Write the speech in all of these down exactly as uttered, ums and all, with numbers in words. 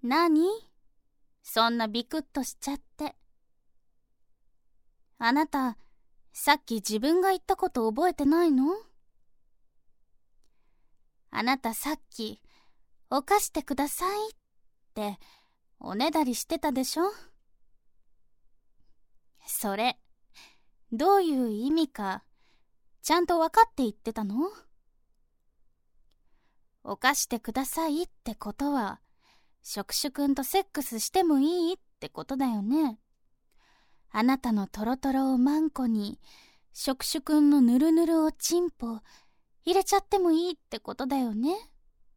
なに？そんなビクッとしちゃって。あなた、さっき自分が言ったこと覚えてないの？あなたさっき、お菓してくださいっておねだりしてたでしょ？それ、どういう意味か、ちゃんと分かって言ってたの？お菓してくださいってことは、触手くんとセックスしてもいいってことだよね。あなたのトロトロをマンコに、触手くんのヌルヌルをチンポ、入れちゃってもいいってことだよね。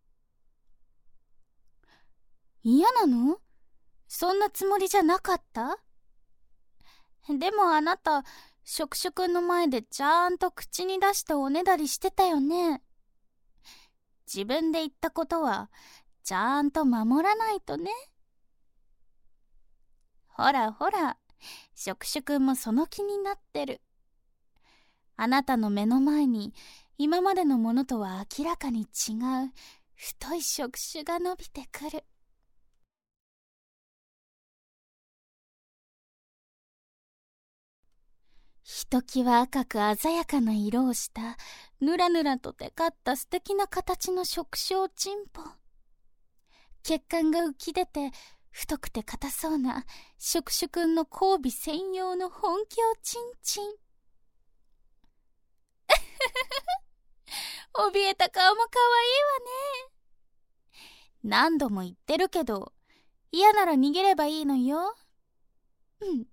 嫌なの？そんなつもりじゃなかった？でもあなた、触手くんの前でちゃんと口に出しておねだりしてたよね。自分で言ったことは、ちゃんと守らないとね。ほらほら、触手くんもその気になってる。あなたの目の前に、今までのものとは明らかに違う、太い触手が伸びてくる。ひときわ赤く鮮やかな色をした、ぬらぬらとテカった素敵な形の触手をチンポ。血管が浮き出て、太くて硬そうな触手くんの交尾専用の本気をチンチン。怯えた顔もかわいいわね。何度も言ってるけど、嫌なら逃げればいいのよ。うん、って、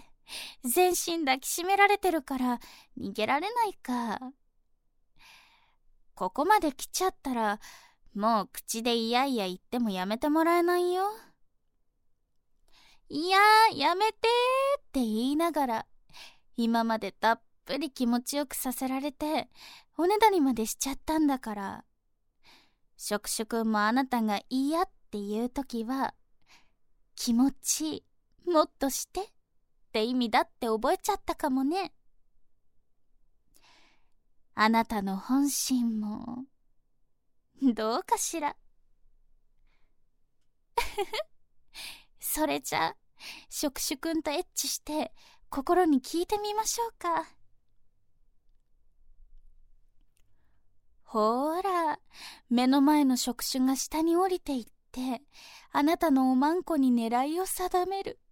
全身抱きしめられてるから逃げられないか。ここまで来ちゃったら、もう口でいやいや言ってもやめてもらえないよ。いやー、やめてーって言いながら、今までたっぷり気持ちよくさせられて、おねだりまでしちゃったんだから。触手くんもあなたが嫌って言うときは、気持ちいい、もっとしてって意味だって覚えちゃったかもね。あなたの本心も、どうかしら。それじゃ、触手くんとエッチして、心に聞いてみましょうか。ほーら、目の前の触手が下に降りていって、あなたのおまんこに狙いを定める。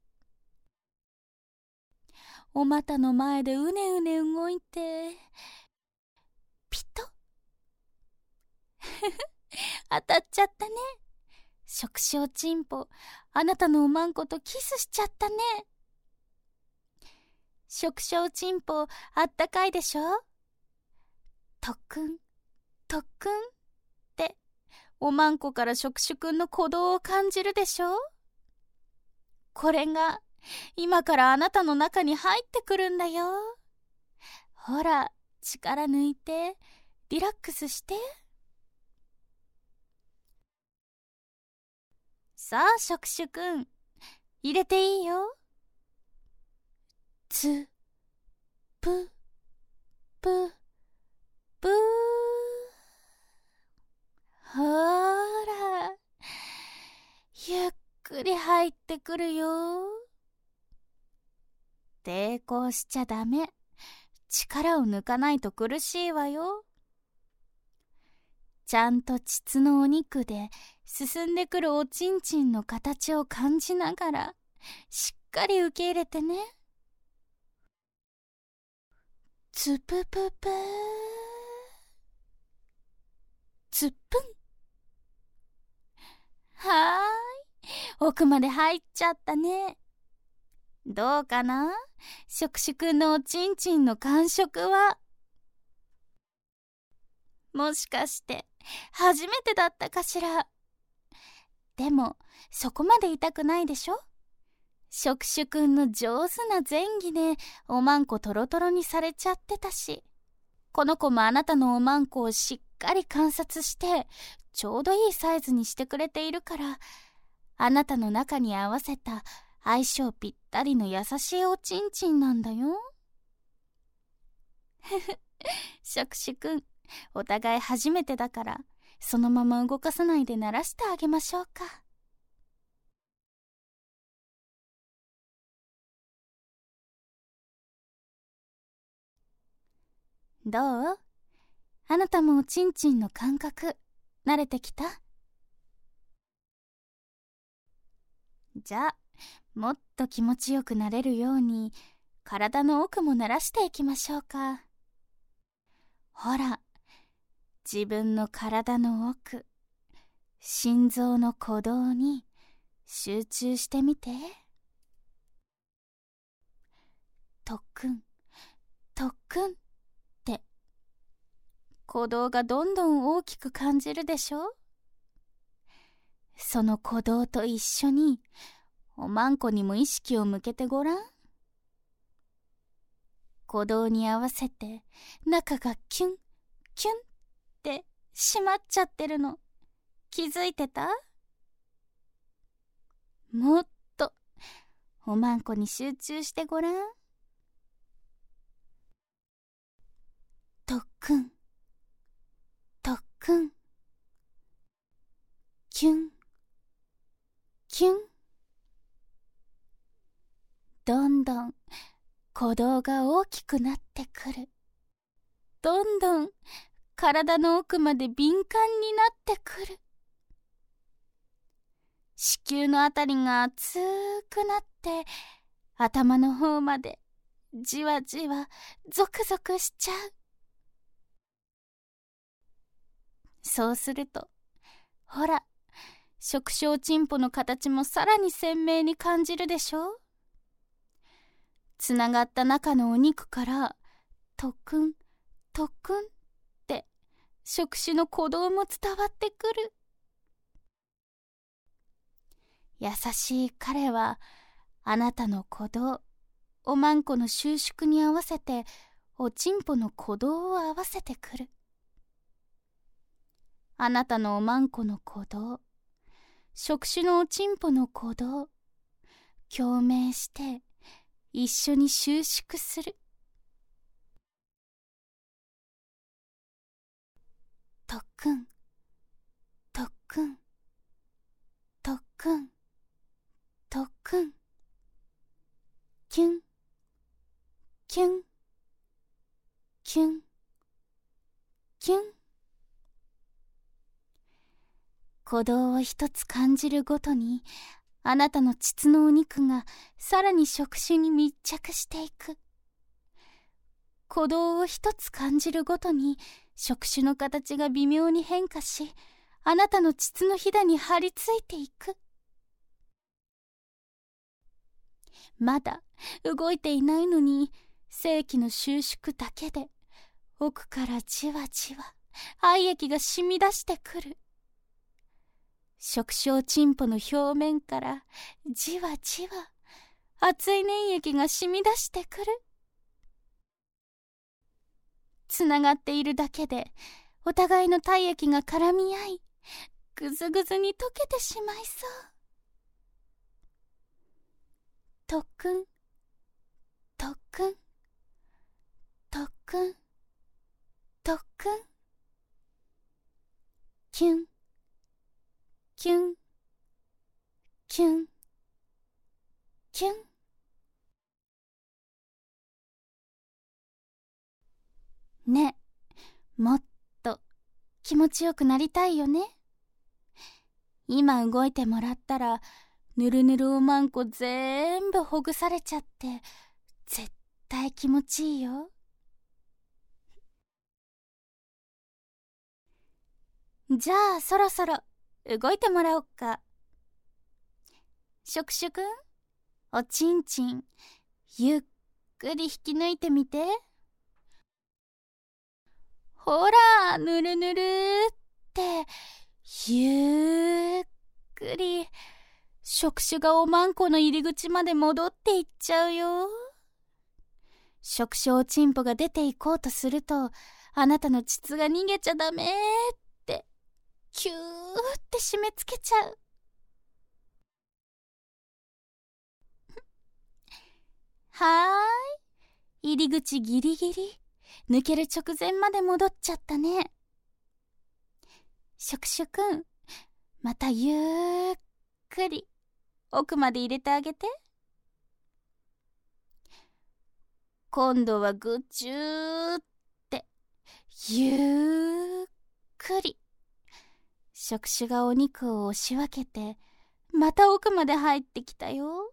お股の前でうねうね動いて、ピトッ。当たっちゃったね。触手をチンポ、あなたのおまんことキスしちゃったね。触手をチンポ、あったかいでしょ？とっくん、とっくんって、おまんこから触手くんの鼓動を感じるでしょ？これが、今からあなたの中に入ってくるんだよ。ほら、力抜いて、リラックスして。さあ、触手くん、入れていいよ。つ、ぷ、ぷ、ぷー。ほーら、ゆっくり入ってくるよ。抵抗しちゃダメ。力を抜かないと苦しいわよ。ちゃんと膣のお肉で進んでくるおちんちんの形を感じながら、しっかり受け入れてね。つぷぷぷー。つっぷん。はーい。奥まで入っちゃったね。どうかな？触手くんのおちんちんの感触は。もしかして初めてだったかしら。でもそこまで痛くないでしょ？触手くんの上手な前戯でおまんこトロトロにされちゃってたし、この子もあなたのおまんこをしっかり観察してちょうどいいサイズにしてくれているから、あなたの中に合わせた相性ぴったりの優しいおちんちんなんだよ。ふふ、触手くん、お互い初めてだから、そのまま動かさないで慣らしてあげましょうか。 どう？あなたもおちんちんの感覚慣れてきた？じゃあもっと気持ちよくなれるように体の奥も慣らしていきましょうか。ほら、自分の体の奥、心臓の鼓動に集中してみて。特訓特訓って鼓動がどんどん大きく感じるでしょ。その鼓動と一緒におまんこにも意識を向けてごらん。鼓動に合わせて中がキュンキュンって締まっちゃってるの気づいてた？もっとおまんこに集中してごらん。特訓特訓キュンキュン。どんどん鼓動が大きくなってくる。どんどん体の奥まで敏感になってくる。子宮のあたりが熱くなって頭の方までじわじわゾクゾクしちゃう。そうするとほら、触手チンポの形もさらに鮮明に感じるでしょ。つながった中のお肉からトクントクンって触手の鼓動も伝わってくる。優しい彼はあなたの鼓動、おまんこの収縮に合わせておちんぽの鼓動を合わせてくる。あなたのおまんこの鼓動、触手のおちんぽの鼓動、共鳴して一緒に収縮する。特訓特訓特訓特訓キュンキュンキュンキュン。鼓動を一つ感じるごとにあなたの膣のお肉がさらに触手に密着していく。鼓動を一つ感じるごとに触手の形が微妙に変化し、あなたの膣のひだに張り付いていく。まだ動いていないのに性器の収縮だけで奥からじわじわ愛液が染み出してくる。触手チンポの表面からじわじわ熱い粘液が染み出してくる。つながっているだけでお互いの体液が絡み合い、ぐずぐずに溶けてしまいそう。特訓特訓特訓特訓キュンキュンキュンキュン。ね、もっと気持ちよくなりたいよね。今動いてもらったらぬるぬるおまんこ全部ほぐされちゃって絶対気持ちいいよ。じゃあそろそろ動いてもらおっか。触手くん、おちんちんゆっくり引き抜いてみて。ほら、ぬるぬるってゆっくり触手がおまんこの入り口まで戻っていっちゃうよ。触手おちんぽが出ていこうとすると、あなたの膣が逃げちゃダメってキューって締め付けちゃう。はーい、入り口ギリギリ抜ける直前まで戻っちゃったね。触手くん、またゆっくり奥まで入れてあげて。今度はぐちゅーってゆっくり触手がお肉を押し分けて、また奥まで入ってきたよ。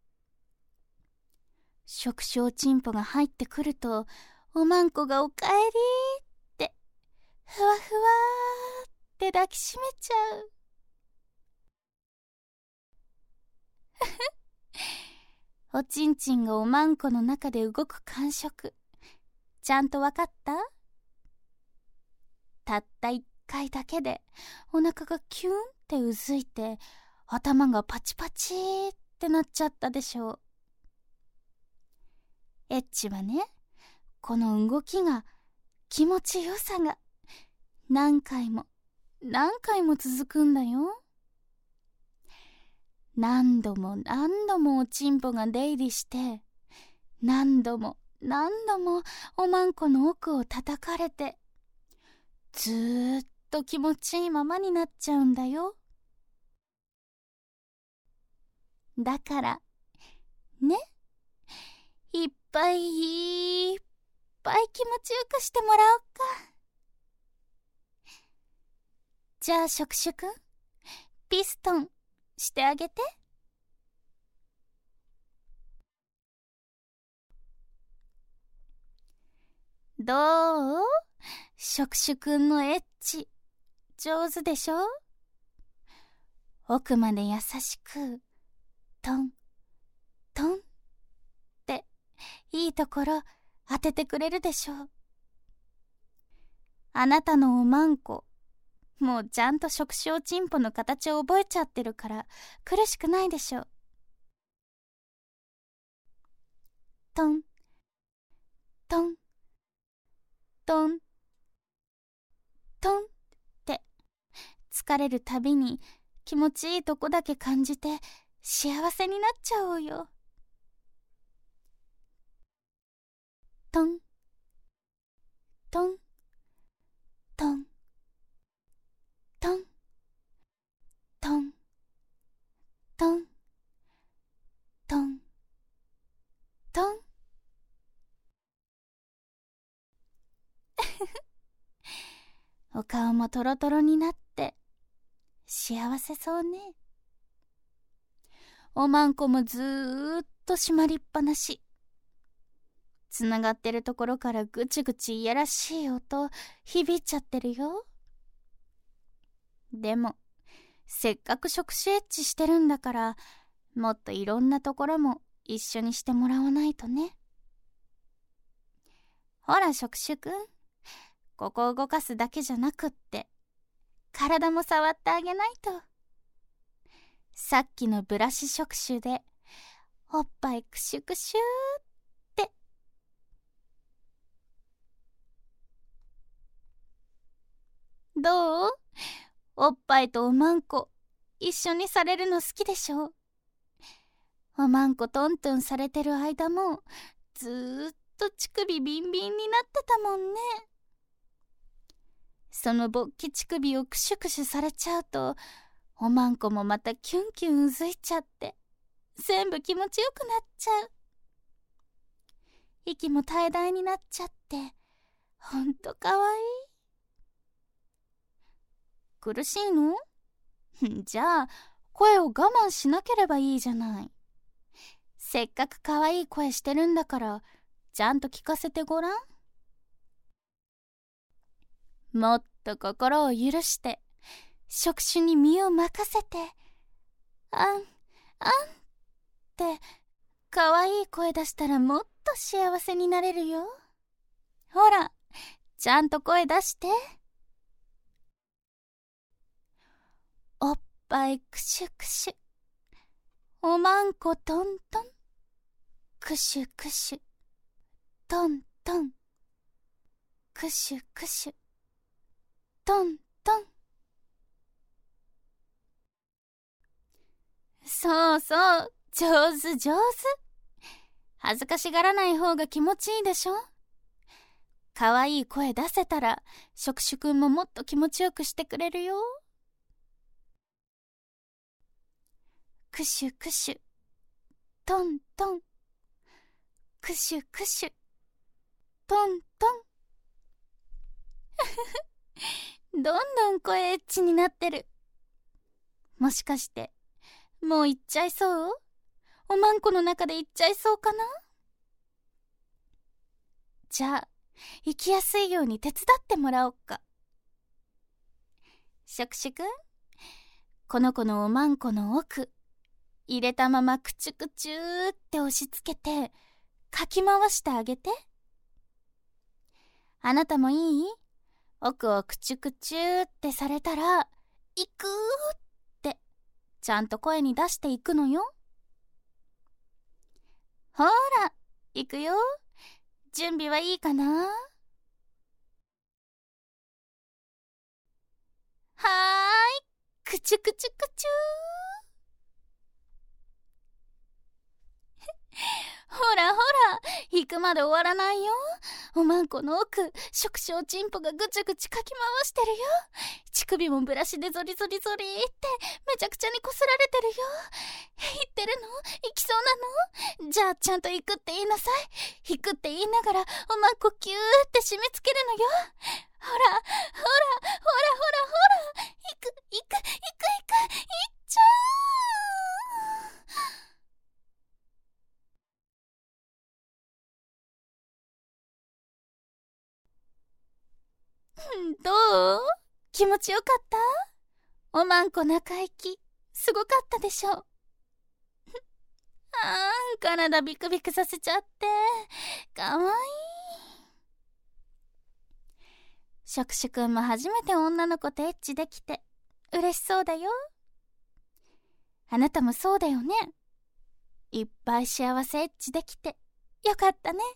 触手おちんぽが入ってくると、おまんこがおかえりってふわふわって抱きしめちゃう。おちんちんがおまんこの中で動く感触、ちゃんとわかった？たった一回だけでお腹がキュンってうずいて、頭がパチパチってなっちゃったでしょう。エッチはね、この動きが、気持ちよさが何回も何回も続くんだよ。何度も何度もおちんぽが出入りして、何度も何度もおまんこの奥を叩かれて、ずーっと気持ちいいままになっちゃうんだよ。だからね、いっぱいいっぱい気持ちよくしてもらおうか。じゃあ触手くん、ピストンしてあげて。どう？触手くんのエッチ上手でしょ？奥まで優しくトントンっていいところ当ててくれるでしょう。あなたのおまんこ、もうちゃんと触手おちんぽの形を覚えちゃってるから苦しくないでしょう。トントントントンって疲れるたびに気持ちいいとこだけ感じて幸せになっちゃおうよ。トントントントントントントントンお顔もトロトロになって幸せそうね。おまんこもずーっと締まりっぱなし。つながってるところからぐちぐちいやらしい音響いちゃってるよ。でもせっかく触手エッチしてるんだから、もっといろんなところも一緒にしてもらわないとね。ほら触手くん、ここを動かすだけじゃなくって体も触ってあげないと。さっきのブラシ触手でおっぱいクシュクシューって。どう？おっぱいとおまんこ一緒にされるの好きでしょ？おまんこトントンされてる間もずーっと乳首ビンビンになってたもんね。その勃起乳首をクシュクシュされちゃうと、おまんこもまたキュンキュンうずいちゃって全部気持ちよくなっちゃう。息も絶え絶えになっちゃってほんとかわいい。苦しいの？じゃあ声を我慢しなければいいじゃない。せっかくかわいい声してるんだからちゃんと聞かせてごらん。もっと心を許して触手に身を任せて、あんあんってかわいい声出したらもっと幸せになれるよ。ほらちゃんと声出して。おっぱいクシュクシュ、おまんこトントン、クシュクシュトントン、クシュクシュトントン。そうそう、上手上手。恥ずかしがらない方が気持ちいいでしょ。かわいい声出せたら触手くんももっと気持ちよくしてくれるよ。クシュクシュトントン、クシュクシュトントン。 どんどん声エッチになってる。もしかしてもう行っちゃいそう？おまんこの中で行っちゃいそうかな？じゃあ行きやすいように手伝ってもらおっか。しょくしゅくん、この子のおまんこの奥入れたままくちゅくちゅーって押し付けてかき回してあげて。あなたもいい？奥をくちゅくちゅーってされたら行くーってちゃんと声に出していくのよ。ほら行くよ。準備はいいかな？はーい、くちゅくちゅくちゅーほらほら、行くまで終わらないよ。おまんこの奥、触手チンポがぐちゅぐちゅかき回してるよ。乳首もブラシでゾリゾリゾリってめちゃくちゃにこすられてるよ。言ってるの？行きそうなの？じゃあちゃんと行くって言いなさい。行くって言いながらおまんこキューって締め付けるのよ。ほらほらほらほらほら、行く行く行く行く、行っちゃう。どう？気持ちよかった？おまんこ中行きすごかったでしょ。あーん、体ビクビクさせちゃってかわいい。しょくしゅくんも初めて女の子とエッチできて嬉しそうだよ。あなたもそうだよね。いっぱい幸せエッチできてよかったね。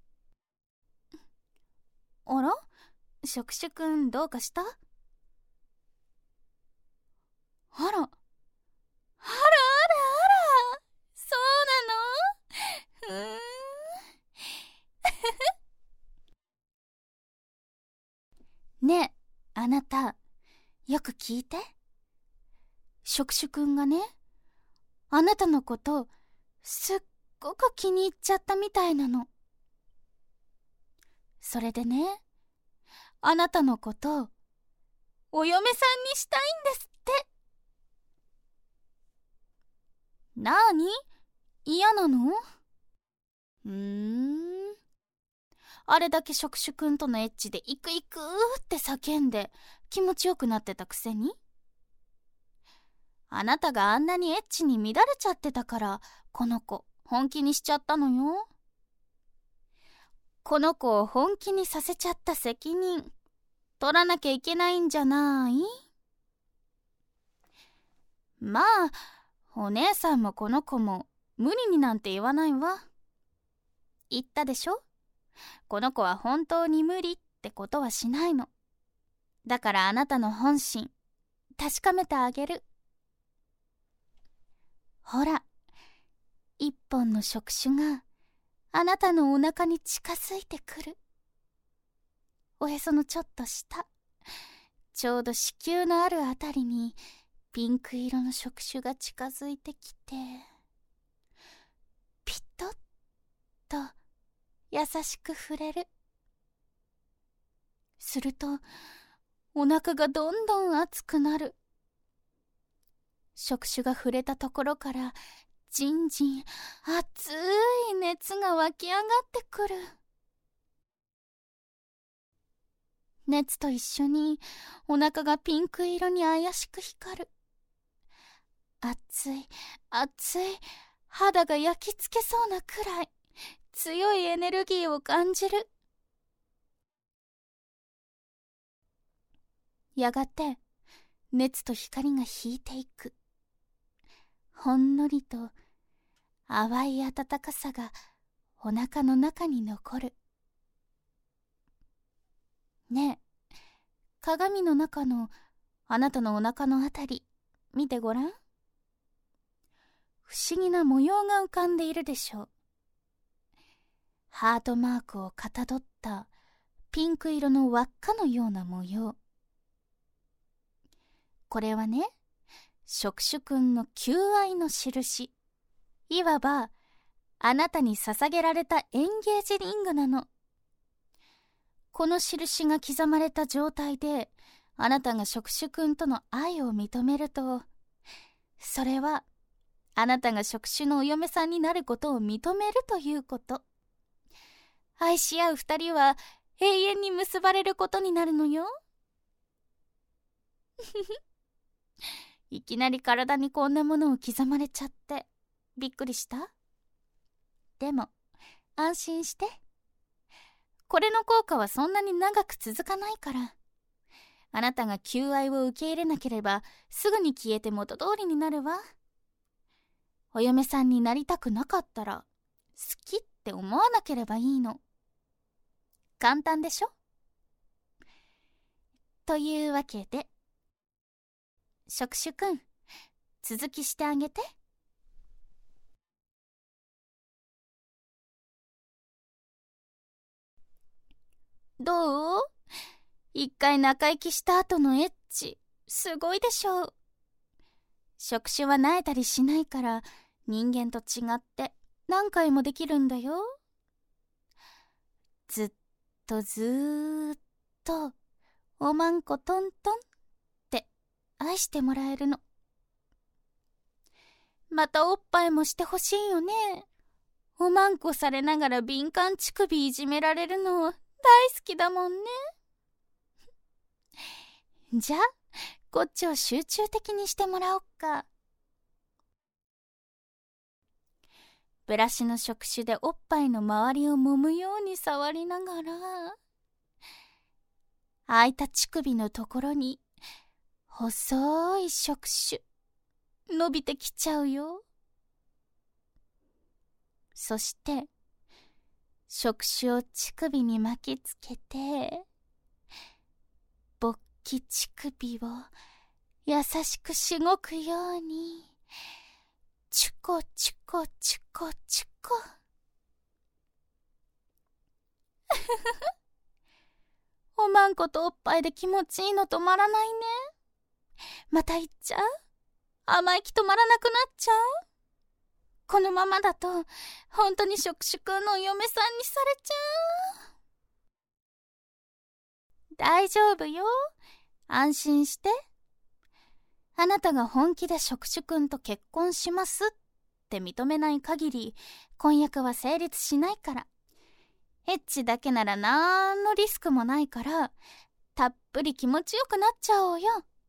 あら、しょくしゅくんどうかした？あらあらあらあら、そうなの？うーんねえ、あなたよく聞いて。しょくしゅくんがね、あなたのことすっごく気に入っちゃったみたいなの。それでね、あなたのことお嫁さんにしたいんですって。なーに？嫌なの？うーん。あれだけしょくしゅくんとのエッチでイクイクーって叫んで気持ちよくなってたくせに。あなたがあんなにエッチに乱れちゃってたからこの子本気にしちゃったのよ。この子を本気にさせちゃった責任取らなきゃいけないんじゃない？まあお姉さんもこの子も無理になんて言わないわ。言ったでしょ？この子は本当に無理ってことはしないの。だからあなたの本心確かめてあげる。ほら、一本の触手があなたのお腹に近づいてくる。おへそのちょっと下、ちょうど子宮のあるあたりにピンク色の触手が近づいてきて、ピトッと優しく触れる。するとお腹がどんどん熱くなる。触手が触れたところからじんじん熱い熱が湧き上がってくる。熱と一緒にお腹がピンク色に怪しく光る。熱い熱い、肌が焼き付けそうなくらい強いエネルギーを感じる。やがて熱と光が引いていく。ほんのりと淡い暖かさがお腹の中に残る。ねえ、鏡の中のあなたのお腹のあたり見てごらん。不思議な模様が浮かんでいるでしょう。ハートマークをかたどったピンク色の輪っかのような模様。これはね、触手くんの求愛の印。いわばあなたに捧げられたエンゲージリングなの。 この印が刻まれた状態であなたが触手くんとの愛を認めると、それはあなたが触手のお嫁さんになることを認めるということ。愛し合う二人は永遠に結ばれることになるのよ。いきなり体にこんなものを刻まれちゃってびっくりした？でも安心して。これの効果はそんなに長く続かないから。あなたが求愛を受け入れなければすぐに消えて元通りになるわ。お嫁さんになりたくなかったら好きって思わなければいいの。簡単でしょ？というわけで、触手くん、続きしてあげて。どう？一回仲良きした後のエッチ、すごいでしょう。触手は萎えたりしないから、人間と違って何回もできるんだよ。ずっとずーっと、おまんこトントンって愛してもらえるの。またおっぱいもしてほしいよね。おまんこされながら敏感乳首いじめられるの大好きだもんね。じゃあこっちを集中的にしてもらおっか。ブラシの触手でおっぱいの周りを揉むように触りながら、空いた乳首のところに細い触手伸びてきちゃうよ。そして触手を乳首に巻きつけて、勃起乳首を優しくしごくように、チュコチュコチュコチュコ。おまんことおっぱいで気持ちいいの止まらないね。また言っちゃう？甘い気止まらなくなっちゃう？このままだと本当に触手くんのお嫁さんにされちゃう。大丈夫よ、安心して。あなたが本気で触手くんと結婚しますって認めない限り婚約は成立しないから。エッチだけならなんのリスクもないから、たっぷり気持ちよくなっちゃおうよ。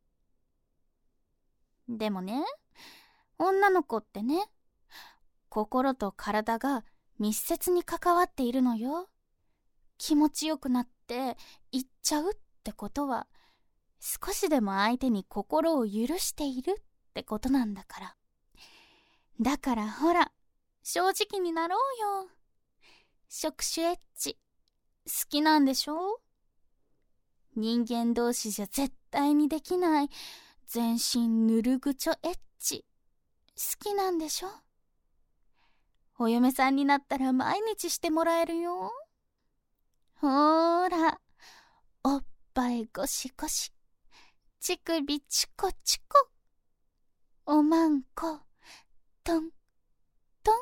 でもね、女の子ってね、心と体が密接に関わっているのよ。気持ちよくなって言っちゃうってことは、少しでも相手に心を許しているってことなんだから。だからほら、正直になろうよ。触手エッチ好きなんでしょ？人間同士じゃ絶対にできない全身ぬるぐちょエッチ好きなんでしょ？お嫁さんになったら毎日してもらえるよ。ほーら、おっぱいゴシゴシ、乳首チコチコ、おまんこトントン、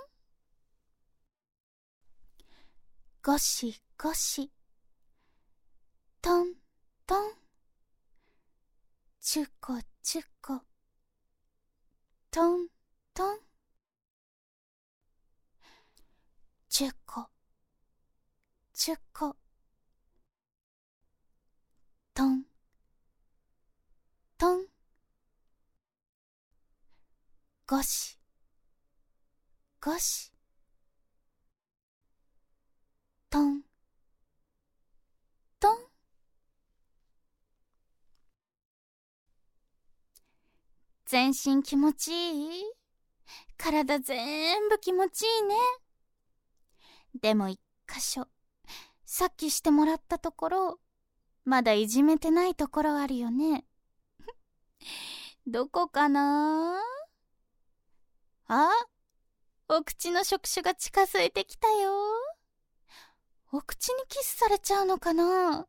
ゴシゴシ、トントン、チュコチュコ、トントン、チュコチュコ、トントン、ゴシゴシ、トントン。全身気持ちいい？体全部気持ちいいね。でも一箇所、さっきしてもらったところ、まだいじめてないところあるよね。どこかな？あ、お口の触手が近づいてきたよ。お口にキスされちゃうのかな？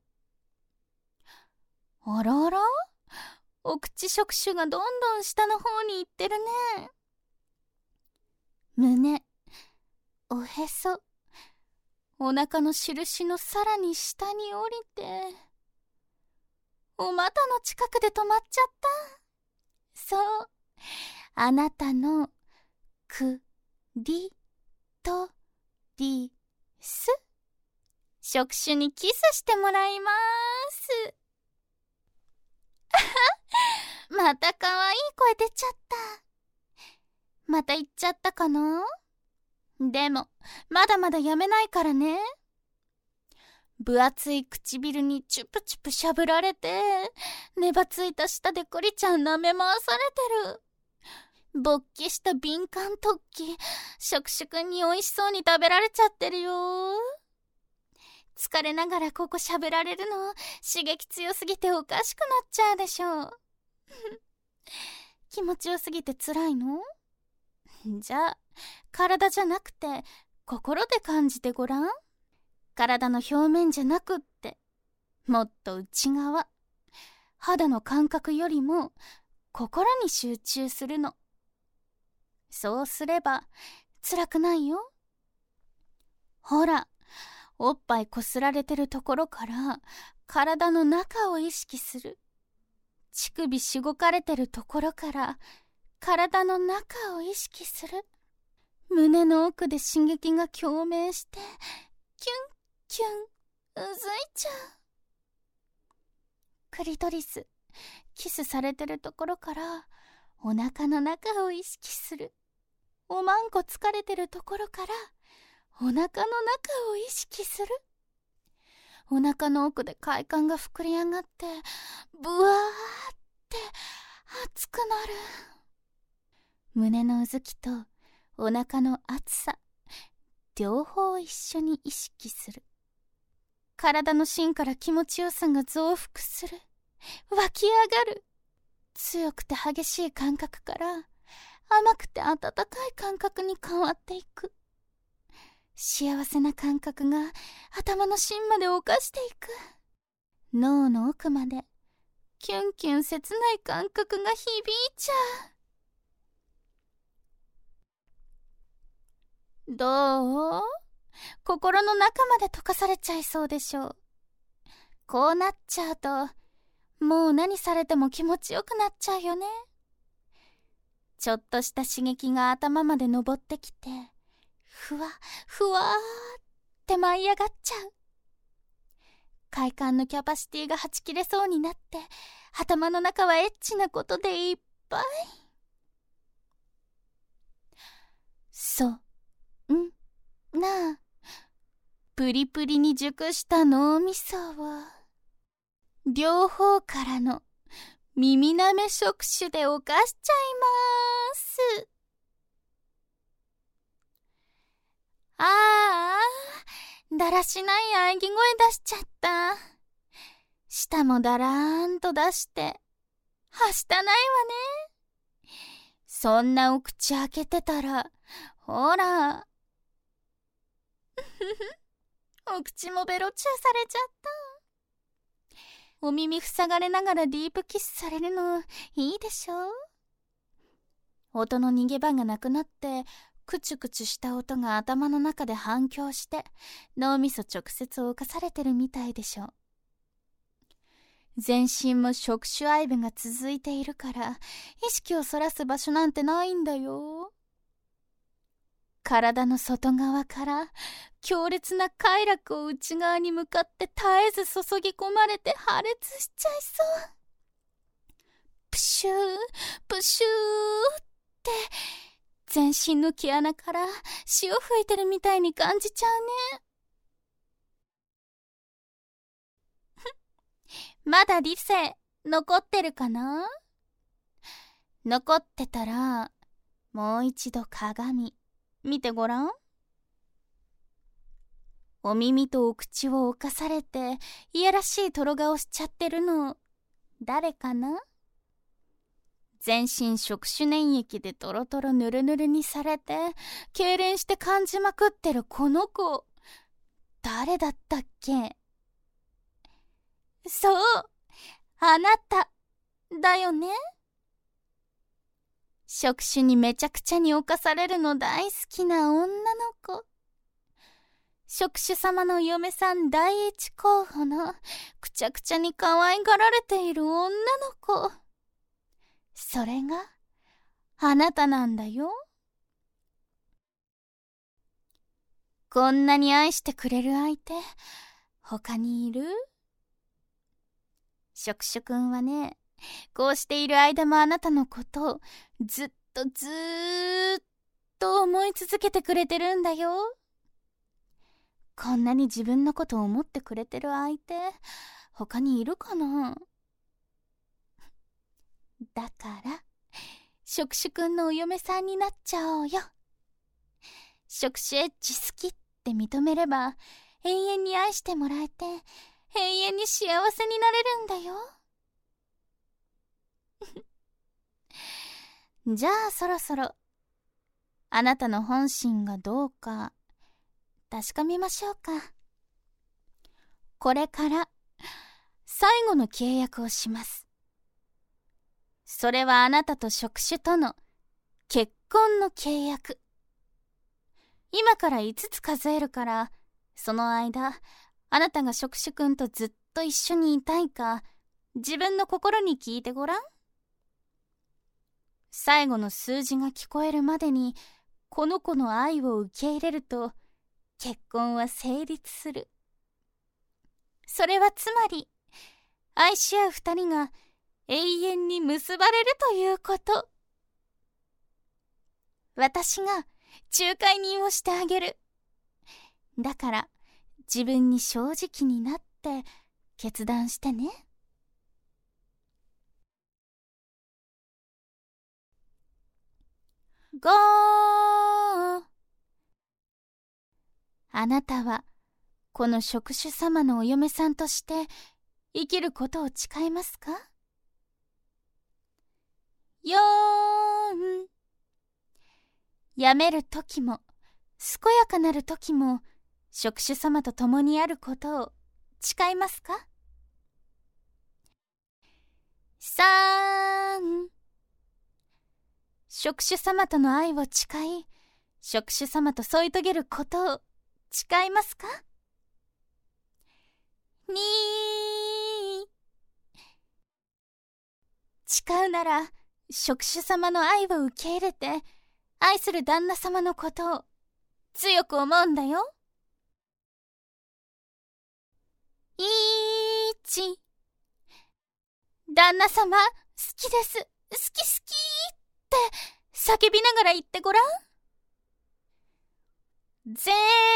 あらあら、お口触手がどんどん下の方に行ってるね。胸、おへそ、 お腹の印のさらに下に降りて、お股の近くで止まっちゃった。そう、あなたのクリトリス。触手にキスしてもらいます。またかわいい声出ちゃった。また言っちゃったかな？でもまだまだやめないからね。分厚い唇にチュプチュプしゃぶられて、ねばついた舌でコリちゃん舐め回されてる。勃起した敏感突起、触手くんに美味しそうに食べられちゃってるよ。疲れながらここしゃぶられるの刺激強すぎておかしくなっちゃうでしょう。気持ちよすぎて辛いの？じゃあ体じゃなくて心で感じてごらん。体の表面じゃなくって、もっと内側、肌の感覚よりも心に集中するの。そうすれば辛くないよ。ほら、おっぱいこすられてるところから体の中を意識する。乳首しごかれてるところから体の中を意識する。胸の奥で刺激が共鳴してキュンキュンうずいちゃう。クリトリス、キスされてるところからお腹の中を意識する。おまんこ疲れてるところからお腹の中を意識する。お腹の奥で快感が膨れ上がってブワーって熱くなる。胸のうずきとお腹の熱さ、両方一緒に意識する。体の芯から気持ちよさが増幅する。湧き上がる。強くて激しい感覚から甘くて温かい感覚に変わっていく。幸せな感覚が頭の芯まで侵していく。脳の奥までキュンキュン切ない感覚が響いちゃう。どう？心の中まで溶かされちゃいそうでしょう。こうなっちゃうともう何されても気持ちよくなっちゃうよね。ちょっとした刺激が頭まで登ってきて、ふわふわーって舞い上がっちゃう。快感のキャパシティがはち切れそうになって、頭の中はエッチなことでいっぱい。そ、ん、なあ、プリプリに熟した脳みそを両方からの耳なめ触手で犯しちゃいまーす。ああ、だらしない喘ぎ声出しちゃった。舌もだらーんと出してはしたないわね。そんなお口開けてたら、ほらお口もベロチューされちゃった。お耳塞がれながらディープキスされるのいいでしょ？音の逃げ場がなくなってクチュクチュした音が頭の中で反響して脳みそ直接侵されてるみたいでしょ。全身も触手愛撫が続いているから意識をそらす場所なんてないんだよ。体の外側から強烈な快楽を内側に向かって絶えず注ぎ込まれて破裂しちゃいそう。プシュープシューって全身の毛穴から潮吹いてるみたいに感じちゃうね。まだ理性残ってるかな？残ってたらもう一度鏡見てごらん。お耳とお口を侵されていやらしいトロ顔しちゃってるの誰かな？全身触手粘液でトロトロヌルヌルにされて痙攣して感じまくってるこの子誰だったっけ？そう、あなただよね。触手にめちゃくちゃに侵されるの大好きな女の子。 職主様の嫁さん第一候補のくちゃくちゃに可愛がられている女の子。それがあなたなんだよ。こんなに愛してくれる相手、他にいる？職主くんはね、こうしている間もあなたのことをずっとずーっと思い続けてくれてるんだよ。こんなに自分のことを思ってくれてる相手、他にいるかな？だから、職主くんのお嫁さんになっちゃおうよ。職主エッジ好きって認めれば、永遠に愛してもらえて、永遠に幸せになれるんだよ。じゃあそろそろ、あなたの本心がどうか、確かめましょうか。これから、最後の契約をします。それはあなたと職主との結婚の契約。今からいつつ数えるから、その間、あなたが職主くんとずっと一緒にいたいか、自分の心に聞いてごらん。最後の数字が聞こえるまでに、この子の愛を受け入れると、結婚は成立する。それはつまり、愛し合う二人が永遠に結ばれるということ。私が仲介人をしてあげる。だから、自分に正直になって決断してね。ゴー。あなたはこの職主様のお嫁さんとして生きることを誓いますか？よーん。やめるときも健やかなるときも職主様と共にあることを誓いますか？さん。職主様との愛を誓い、職主様と添い遂げることを誓いますか？に。誓うなら、職主様の愛を受け入れて、愛する旦那様のことを強く思うんだよ。いち。旦那様、好きです。好き好きって叫びながら言ってごらん。ぜー